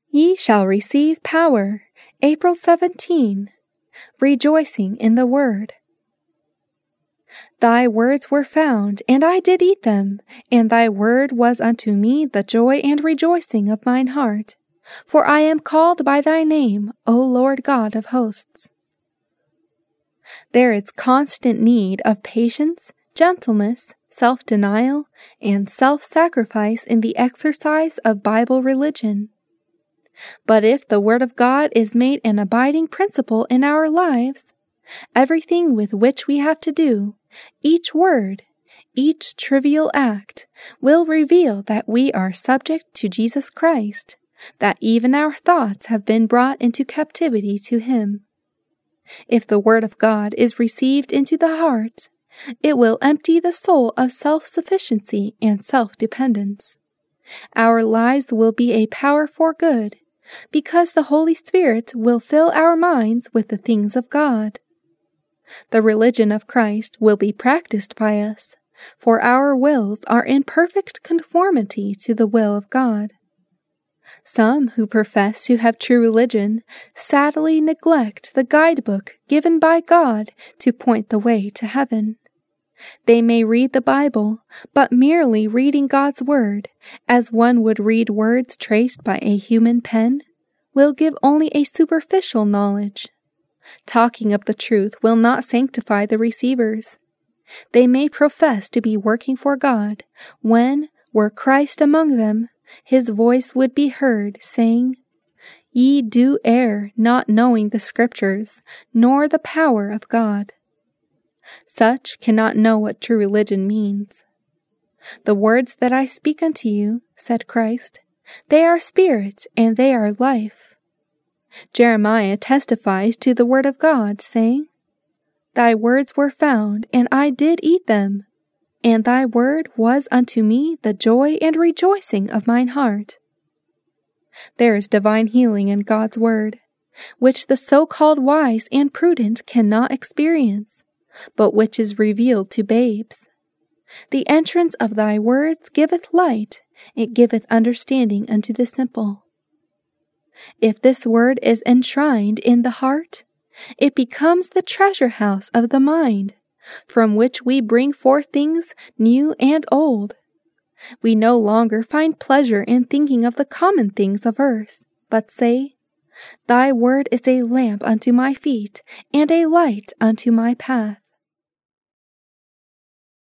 Ye shall receive power. April 17. Rejoicing in the Word. Thy words were found, and I did eat them, and thy word was unto me the joy and rejoicing of mine heart. For I am called by thy name, O Lord God of hosts. There is constant need of patience, gentleness, self-denial, and self-sacrifice in the exercise of Bible religion. But if the Word of God is made an abiding principle in our lives, everything with which we have to do, each word, each trivial act, will reveal that we are subject to Jesus Christ, that even our thoughts have been brought into captivity to Him. If the Word of God is received into the heart, it will empty the soul of self-sufficiency and self-dependence. Our lives will be a power for good, because the Holy Spirit will fill our minds with the things of God. The religion of Christ will be practiced by us, for our wills are in perfect conformity to the will of God. Some who profess to have true religion sadly neglect the guidebook given by God to point the way to heaven. They may read the Bible, but merely reading God's Word, as one would read words traced by a human pen, will give only a superficial knowledge. Talking of the truth will not sanctify the receivers. They may profess to be working for God, when, were Christ among them, His voice would be heard, saying, Ye do err, not knowing the Scriptures, nor the power of God. Such cannot know what true religion means. The words that I speak unto you, said Christ, they are spirit and they are life. Jeremiah testifies to the word of God, saying, Thy words were found, and I did eat them, and thy word was unto me the joy and rejoicing of mine heart. There is divine healing in God's word, which the so-called wise and prudent cannot experience, but which is revealed to babes. The entrance of thy words giveth light, it giveth understanding unto the simple. If this word is enshrined in the heart, it becomes the treasure house of the mind, from which we bring forth things new and old. We no longer find pleasure in thinking of the common things of earth, but say, Thy word is a lamp unto my feet, and a light unto my path.